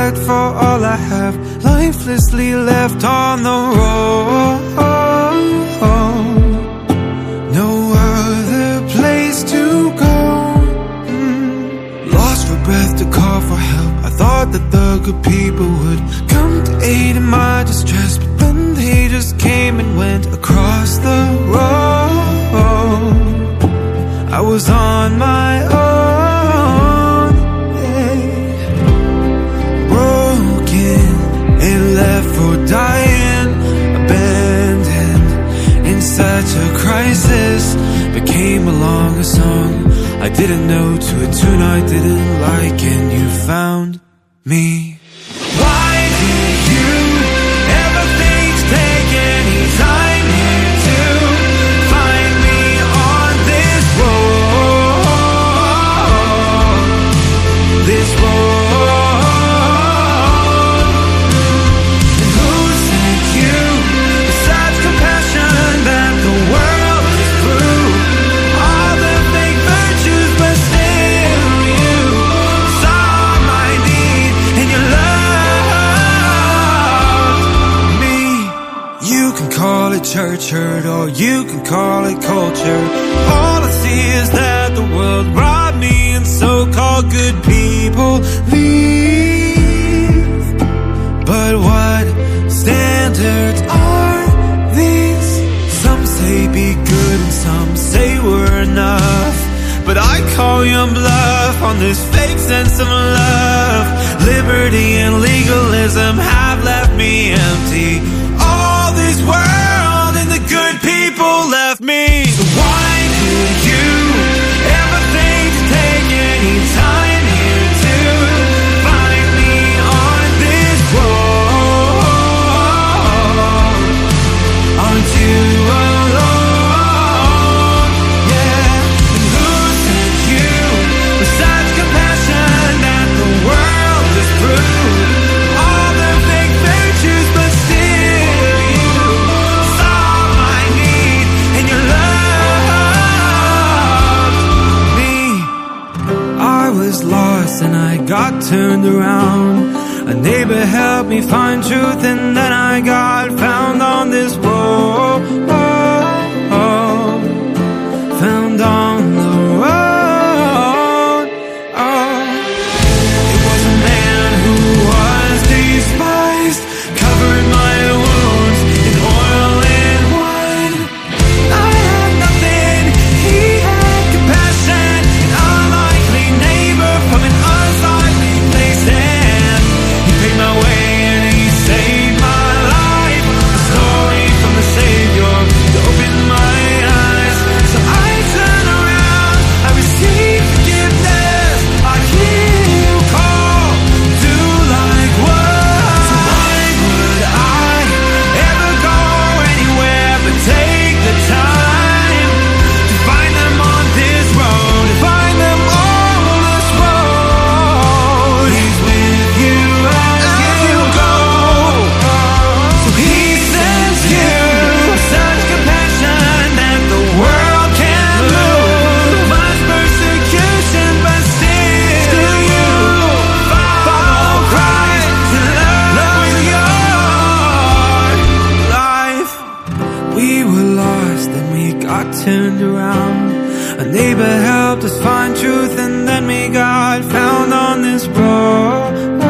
respect for all I have lifelessly left on the road. No other place to go. Lost for breath to call for help. I thought that the good people would come to aid in my distress, but then they just came and went across the road. I was on my own, broken and left for dying, abandoned in such a crisis. But came along a song I didn't know, to a tune I didn't like, and you found me. Why did you ever think to take any time here to find me on this road? This road. And who sent you such compassion that the world is through all the fake virtues, but still you saw my need and you loved me? You can call it church hurt or you can call it culture. All I see is that the world robbed me and so-called good people leave. But what standards are these? Some say be good and some say we're enough, but I call your bluff on this fake sense of love. Liberty and legalism have left me empty. All this world and the good people left me. So why did you ever think to take any time here to find me on this road? Aren't you alone? Yeah. And who sent you with such compassion that the world is through all the fake virtues, but still you saw my need and you loved me? I was lost and I got turned around. A neighbor helped me find truth, and then I got found on this road. Found on the road. It was a man who was despised, covered my wounds in oil and wine. I had nothing, he had compassion, an unlikely neighbor from an unlikely place, and he paid my way and he saved my life. A story from the Savior to open my eyes. So I turn around, I receive forgiveness, I hear you call, do likewise. So why would I ever go anywhere but take the time to find them on this road, to find them on this road? He's with you as you go. So he sends you such compassion that the world can lose much persecution, but still you follow Christ and love your life. We were lost and we got turned around. A neighbor helped us find truth, and then we got found on this road.